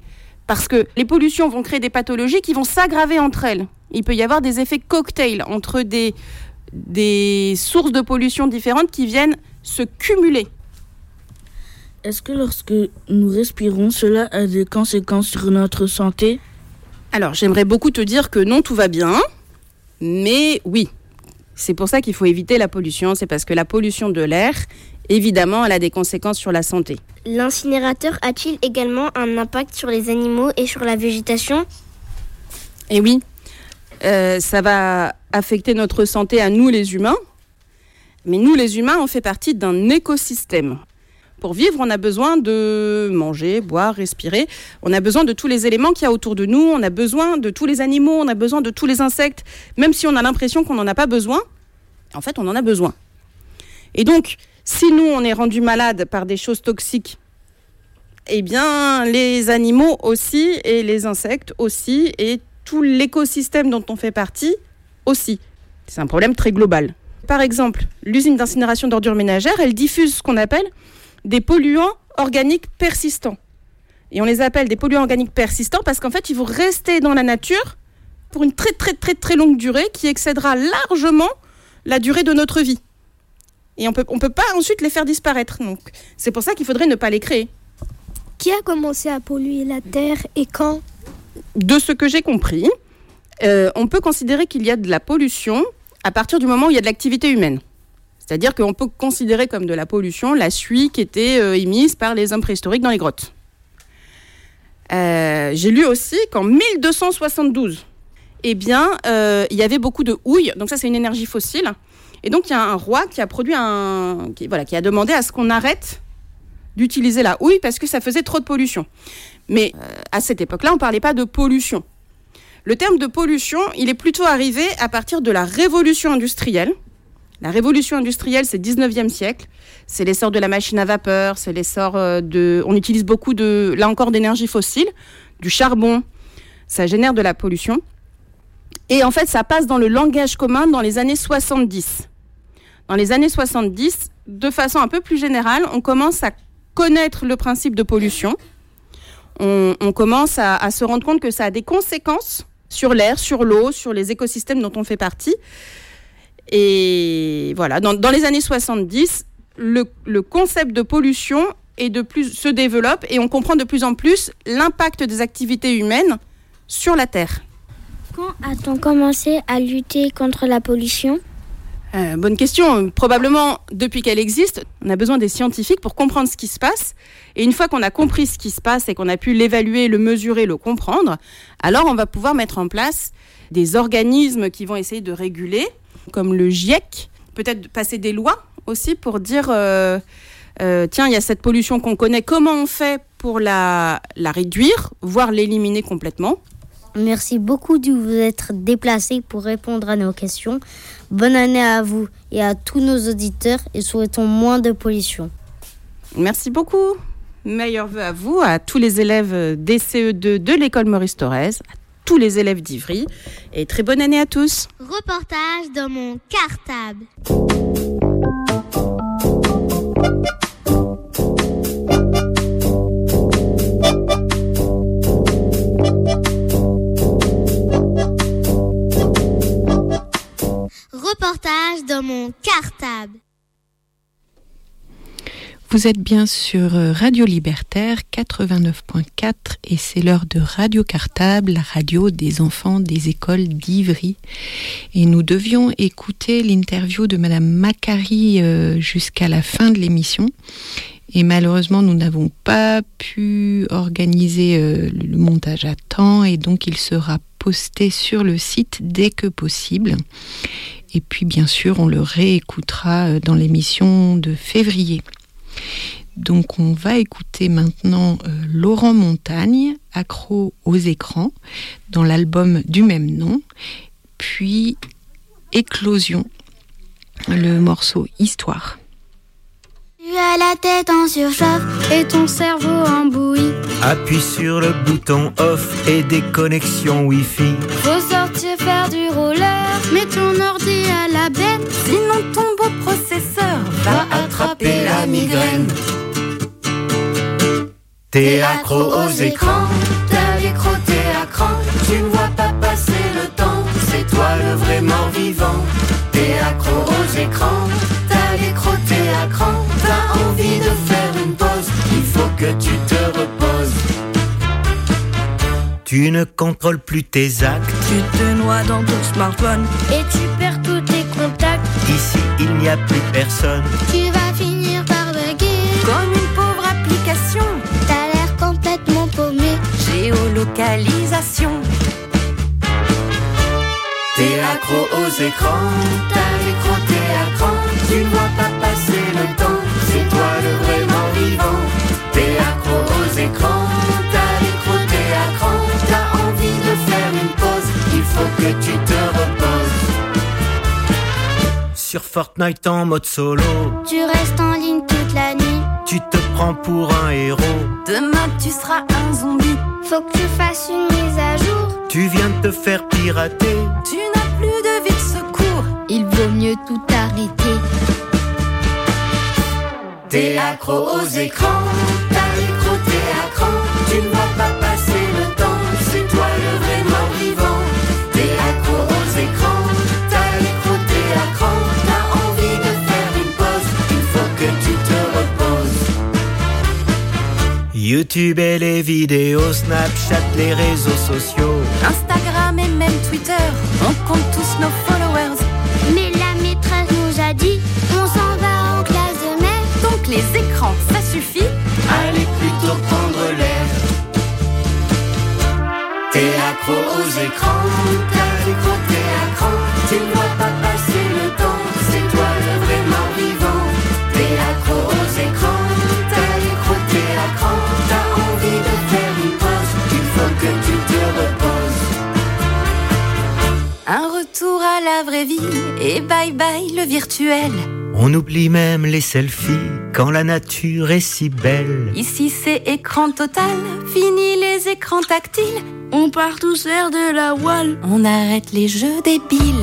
Parce que les pollutions vont créer des pathologies qui vont s'aggraver entre elles. Il peut y avoir des effets cocktails entre des sources de pollution différentes qui viennent se cumuler. Est-ce que lorsque nous respirons, cela a des conséquences sur notre santé ? Alors, j'aimerais beaucoup te dire que non, tout va bien, mais oui. C'est pour ça qu'il faut éviter la pollution, c'est parce que la pollution de l'air, évidemment, elle a des conséquences sur la santé. L'incinérateur a-t-il également un impact sur les animaux et sur la végétation ? Eh oui, ça va affecter notre santé à nous les humains, mais nous les humains, on fait partie d'un écosystème. Pour vivre, on a besoin de manger, boire, respirer. On a besoin de tous les éléments qu'il y a autour de nous. On a besoin de tous les animaux, on a besoin de tous les insectes. Même si on a l'impression qu'on n'en a pas besoin, en fait, on en a besoin. Et donc, si nous, on est rendu malade par des choses toxiques, eh bien, les animaux aussi, et les insectes aussi, et tout l'écosystème dont on fait partie aussi. C'est un problème très global. Par exemple, l'usine d'incinération d'ordures ménagères, elle diffuse ce qu'on appelle des polluants organiques persistants. Et on les appelle des polluants organiques persistants parce qu'en fait, ils vont rester dans la nature pour une très très très très longue durée qui excédera largement la durée de notre vie. Et on peut pas ensuite les faire disparaître. Donc, c'est pour ça qu'il faudrait ne pas les créer. Qui a commencé à polluer la Terre et quand ? De ce que j'ai compris, on peut considérer qu'il y a de la pollution à partir du moment où il y a de l'activité humaine. C'est-à-dire qu'on peut considérer comme de la pollution la suie qui était émise par les hommes préhistoriques dans les grottes. J'ai lu aussi qu'en 1272, il y avait beaucoup de houille. Donc ça, c'est une énergie fossile. Et donc, il y a un roi qui a produit qui a demandé à ce qu'on arrête d'utiliser la houille parce que ça faisait trop de pollution. Mais à cette époque-là, on ne parlait pas de pollution. Le terme de pollution, il est plutôt arrivé à partir de la révolution industrielle. La révolution industrielle, c'est le 19e siècle. C'est l'essor de la machine à vapeur, c'est l'essor on utilise beaucoup d'énergie fossile, du charbon. Ça génère de la pollution. Et en fait, ça passe dans le langage commun dans les années 70. Dans les années 70, de façon un peu plus générale, on commence à connaître le principe de pollution. On commence à se rendre compte que ça a des conséquences sur l'air, sur l'eau, sur les écosystèmes dont on fait partie. Et voilà, dans les années 70, le concept de pollution se développe et on comprend de plus en plus l'impact des activités humaines sur la Terre. Quand a-t-on commencé à lutter contre la pollution ? Bonne question. Probablement depuis qu'elle existe, on a besoin des scientifiques pour comprendre ce qui se passe. Et une fois qu'on a compris ce qui se passe et qu'on a pu l'évaluer, le mesurer, le comprendre, alors on va pouvoir mettre en place des organismes qui vont essayer de réguler, comme le GIEC, peut-être passer des lois aussi pour dire tiens, il y a cette pollution qu'on connaît, comment on fait pour la réduire, voire l'éliminer complètement. Merci beaucoup de vous être déplacé pour répondre à nos questions. Bonne année à vous et à tous nos auditeurs et souhaitons moins de pollution. Merci beaucoup. Meilleurs vœux à vous, à tous les élèves des CE2 de l'école Maurice Thorez, à tous les élèves d'Ivry et très bonne année à tous. Reportage dans mon cartable. Reportage dans mon cartable. Vous êtes bien sur Radio Libertaire 89.4 et c'est l'heure de Radio Cartable, la radio des enfants des écoles d'Ivry. Et nous devions écouter l'interview de Madame Macari jusqu'à la fin de l'émission. Et malheureusement, nous n'avons pas pu organiser le montage à temps et donc il sera posté sur le site dès que possible. Et puis bien sûr, on le réécoutera dans l'émission de février. Donc on va écouter maintenant Laurent Montagne, accro aux écrans, dans l'album du même nom, puis Éclosion, le morceau Histoire. Tu as la tête en surchauffe et ton cerveau en bouillie. Appuie sur le bouton off et des connexions Wi-Fi. Faut sortir faire du roller, mets ton ordi à la benne. Sinon ton beau processeur va attraper la migraine. T'es accro aux écrans, t'as vu T'es accro aux écrans, t'as l'écran, t'es à cran, t'as envie de faire une pause, il faut que tu te reposes. Tu ne contrôles plus tes actes, Tu te noies dans ton smartphone Et tu perds tous tes contacts. ici il n'y a plus personne. Tu vas finir par bugger. Comme une pauvre application. T'as l'air complètement paumé. Géolocalisation. T'es accro aux écrans, t'as l'écran, t'es à cran, tu ne vois pas passer le temps, c'est toi le vrai mort vivant. T'es accro aux écrans, t'as l'écran, t'es à cran, t'as envie de faire une pause, il faut que tu te reposes. Sur Fortnite en mode solo, Tu restes en ligne toute la nuit. tu te prends pour un héros. Demain tu seras un zombie. Faut que tu fasses une mise à jour. Tu viens de te faire pirater. Tu n'as plus de vie de secours. Il vaut mieux tout arrêter. T'es accro aux écrans, t'as l'écran, t'es à cran, tu ne vois pas passer le temps, c'est toi le vrai mort vivant. T'es accro aux écrans, t'as l'écran, t'es à cran, t'as envie de faire une pause, il faut que tu te reposes. YouTube et les vidéos, Snapchat, les réseaux sociaux. Instagram et même Twitter, on compte tous nos followers. Mais la maîtresse nous a dit, on s'en va en classe de mer. Donc les écrans, ça suffit. Allez plutôt prendre l'air. T'es accro aux écrans, t'as l'écran, t'es à cran, tu ne vois pas passer le temps, c'est toi le vrai mort vivant. T'es accro aux écrans, t'as l'écran, t'es à cran, t'as envie de faire une pause, il faut que tu te reposes. Un retour à la vraie vie et bye bye le virtuel. On oublie même les selfies quand la nature est si belle. Ici c'est écran total, fini les écrans tactiles. On part tous faire de la voile. On arrête les jeux débiles.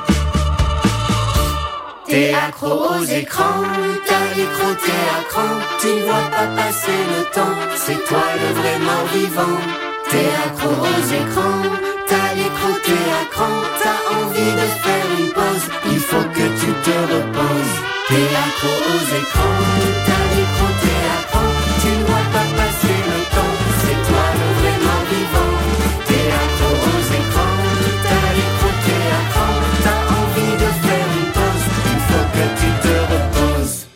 T'es accro aux écrans, t'as l'écran, t'es à cran, tu ne vois pas passer le temps, c'est toi le vrai mort vivant. T'es accro aux écrans, t'as l'écran, t'es à cran, t'as envie de faire une pause, il faut que tu te reposes. T'es accro aux écrans, t'as l'écran, t'es à cran, tu ne vois pas passer le temps, c'est toi le vrai mort vivant. T'es accro aux écrans, t'as l'écran, t'es à cran, t'as envie de faire une pause, il faut que tu te reposes.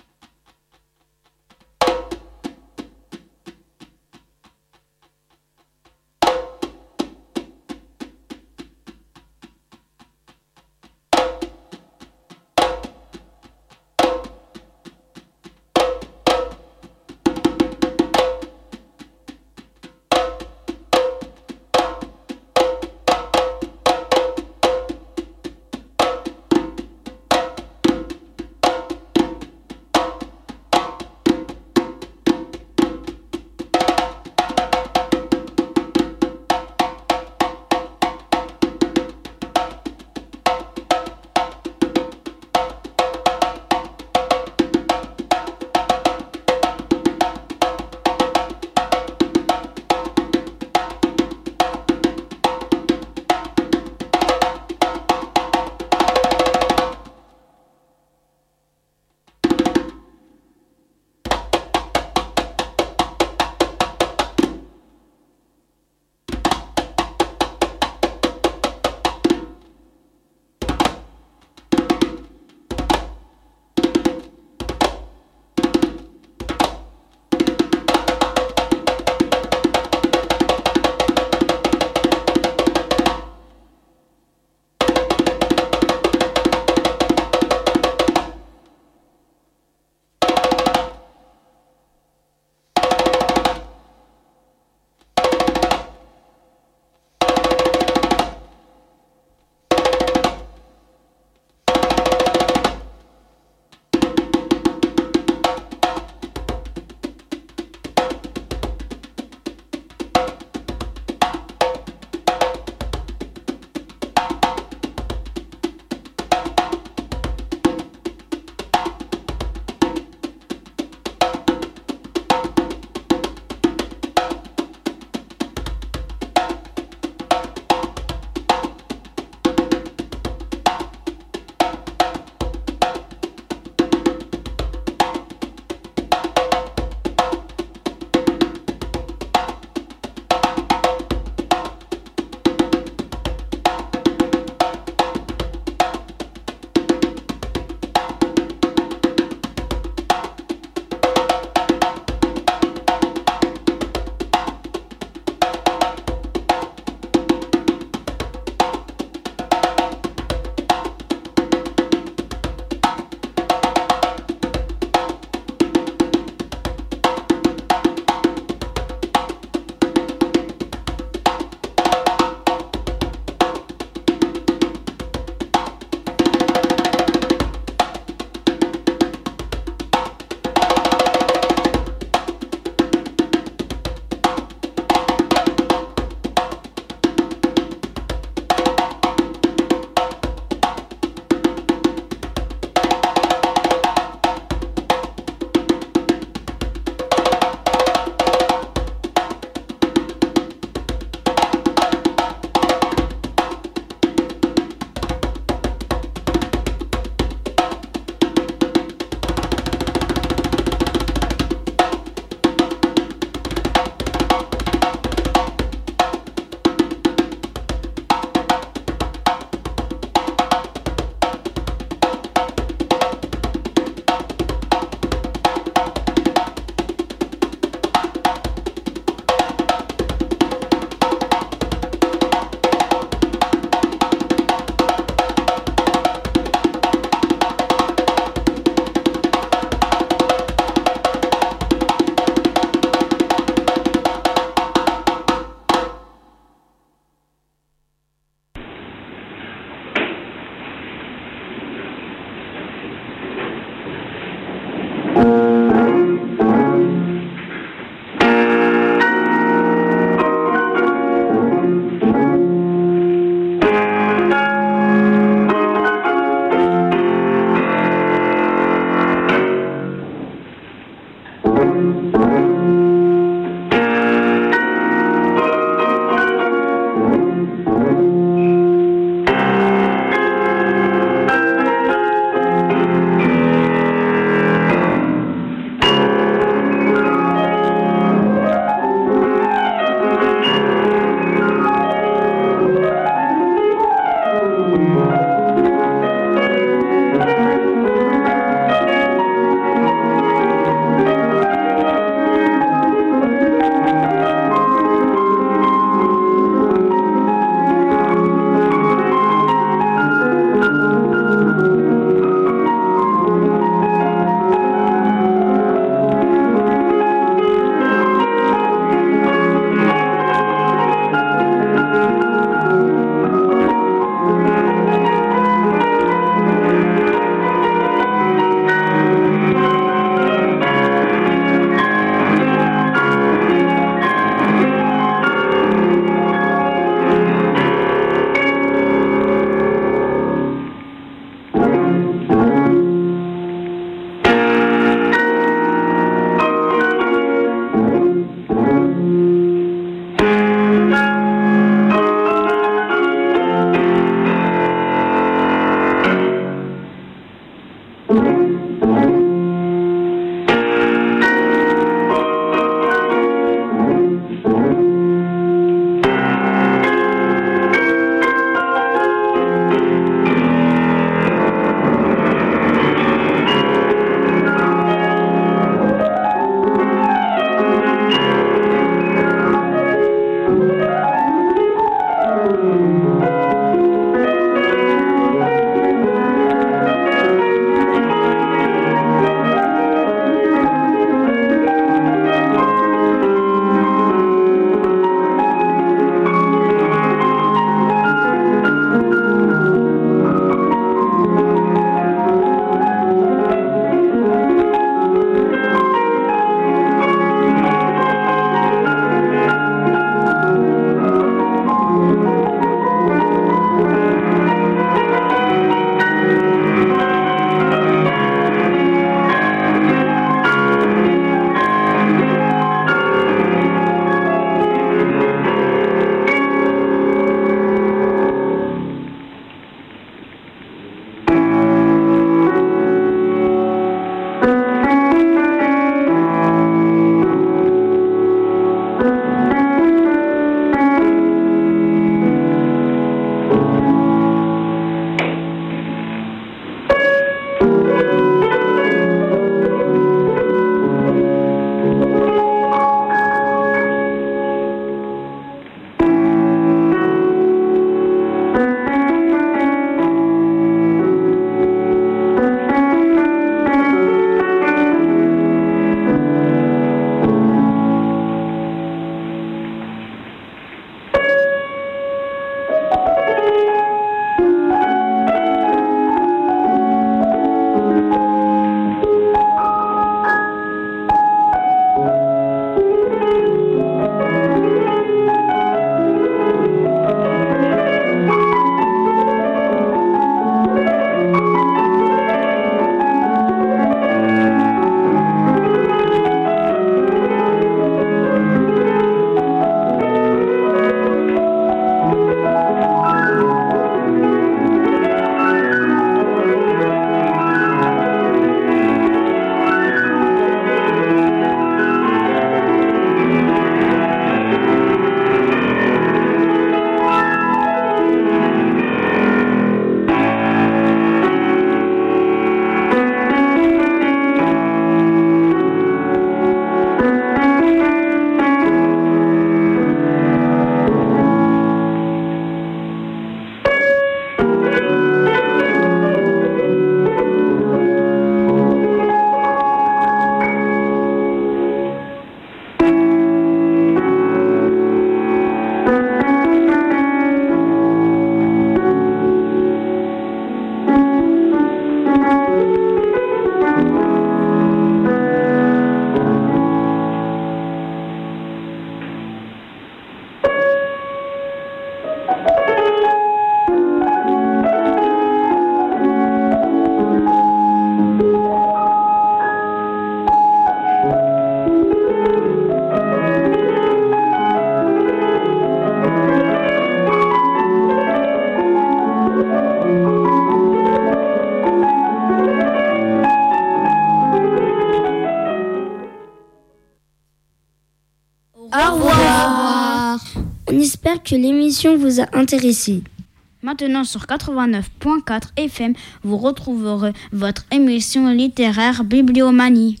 Au revoir. On espère que l'émission vous a intéressé. Maintenant sur 89.4 FM, vous retrouverez votre émission littéraire Bibliomanie.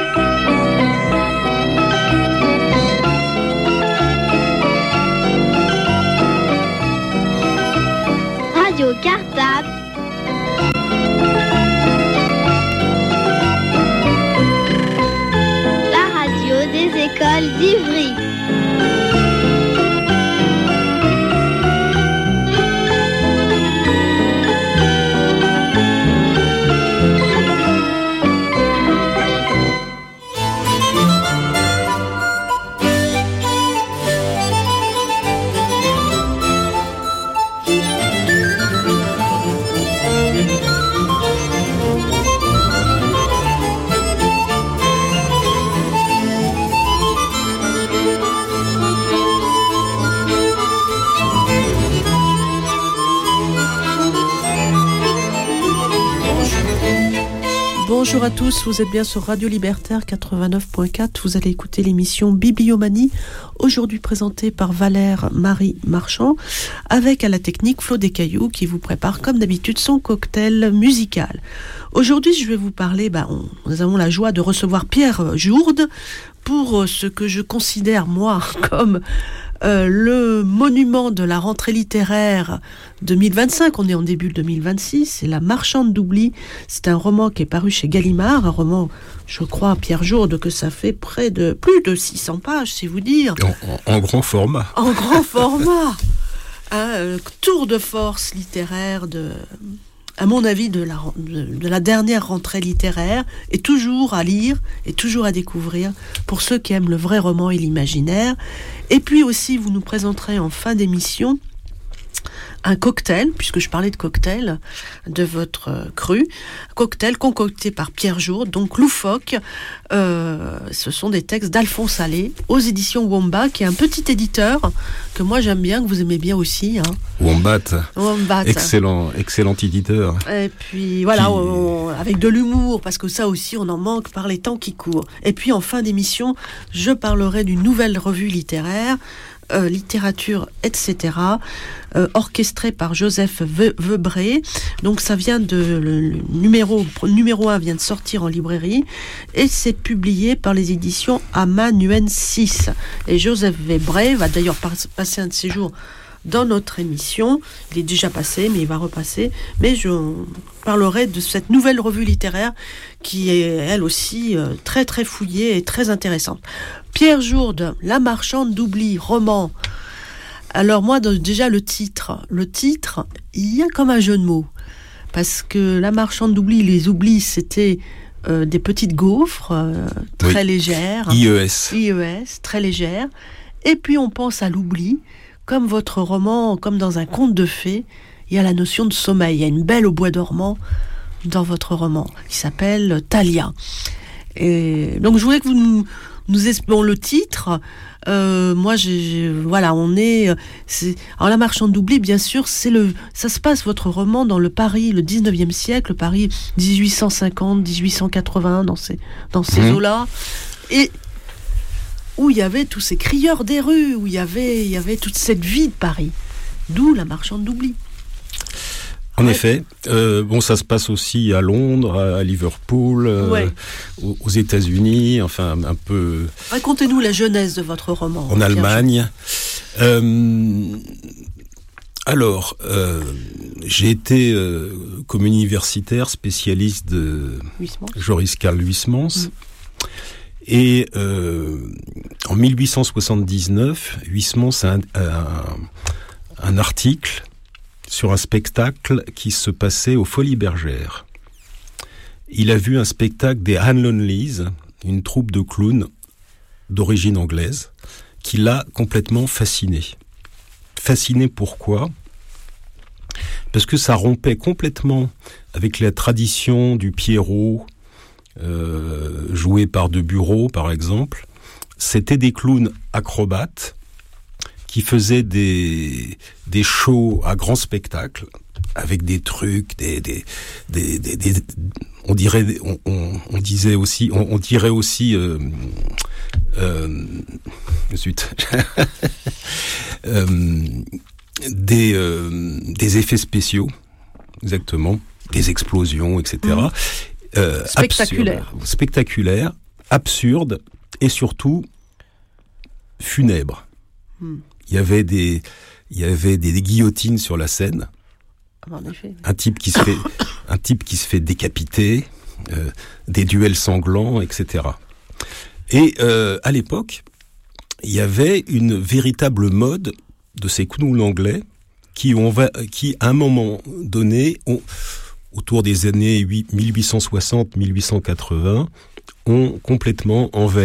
Radio Cartable. La radio des écoles d'Ivry. Bonjour à tous, vous êtes bien sur Radio Libertaire 89.4, vous allez écouter l'émission Bibliomanie, aujourd'hui présentée par Valère-Marie Marchand, avec à la technique Flo Descailloux qui vous prépare comme d'habitude son cocktail musical. Aujourd'hui je vais vous parler, nous avons la joie de recevoir Pierre Jourde pour ce que je considère moi comme le monument de la rentrée littéraire 2025, on est en début 2026, c'est La Marchande d'oubli, c'est un roman qui est paru chez Gallimard, un roman, je crois, Pierre Jourde, que ça fait plus de 600 pages, c'est vous dire. En grand format. En grand format. Tour de force littéraire à mon avis, de la dernière rentrée littéraire, et toujours à lire, et toujours à découvrir, pour ceux qui aiment le vrai roman et l'imaginaire. Et puis aussi, vous nous présenterez en fin d'émission un cocktail, puisque je parlais de cocktail, de votre cru, cocktail concocté par Pierre Jourde, donc loufoque. Ce sont des textes d'Alphonse Allais, aux éditions Wombat, qui est un petit éditeur que moi j'aime bien, que vous aimez bien aussi. Wombat. Excellent éditeur. Et puis voilà, avec de l'humour, parce que ça aussi on en manque par les temps qui courent. Et puis en fin d'émission, je parlerai d'une nouvelle revue littéraire, littérature, etc., orchestré par Joseph Veubré. Donc ça vient le numéro 1 vient de sortir en librairie et c'est publié par les éditions Amanuensis. Et Joseph Veubré va d'ailleurs passer un de ses jours dans notre émission. Il est déjà passé, mais il va repasser. Mais je parlerai de cette nouvelle revue littéraire qui est, elle aussi, très très fouillée et très intéressante. Pierre Jourde, La Marchande d'oubli, roman. Alors moi, déjà le titre, il y a comme un jeu de mots. Parce que La Marchande d'oubli, les oublis, c'était des petites gaufres très légères. IES, très légères. Et puis on pense à l'oubli. Comme votre roman, comme dans un conte de fées, il y a la notion de sommeil. Il y a une belle au bois dormant dans votre roman, qui s'appelle Thalia. Et donc je voulais que vous nous expliquiez le titre. Moi, alors La Marchande d'oubli, bien sûr, ça se passe, votre roman, dans le Paris, le 19e siècle, le Paris 1850, 1880, dans ces eaux-là. Et où il y avait tous ces crieurs des rues, où il y avait toute cette vie de Paris. D'où La Marchande d'oubli. En effet. Ça se passe aussi à Londres, à Liverpool, aux États-Unis, enfin un peu... Racontez-nous la jeunesse de votre roman. En Allemagne. J'ai été comme universitaire spécialiste de Joris Karl Huysmans. Et en 1879, Huysmans a un article sur un spectacle qui se passait aux Folies Bergères. Il a vu un spectacle des Hanlonleys, une troupe de clowns d'origine anglaise, qui l'a complètement fasciné. Fasciné pourquoi ? Parce que ça rompait complètement avec la tradition du Pierrot, joué par De Bureau, par exemple. C'était des clowns acrobates qui faisaient des shows à grand spectacle avec des trucs, on dirait aussi zut. Des effets spéciaux, exactement, des explosions, etc. Spectaculaires, absurdes et surtout funèbres. Il y avait des guillotines sur la scène. En effet. Un type qui se fait décapiter, des duels sanglants, etc. Et à l'époque, il y avait une véritable mode de ces clowns anglais qui à un moment donné, autour des années 1860-1880, ont complètement envahi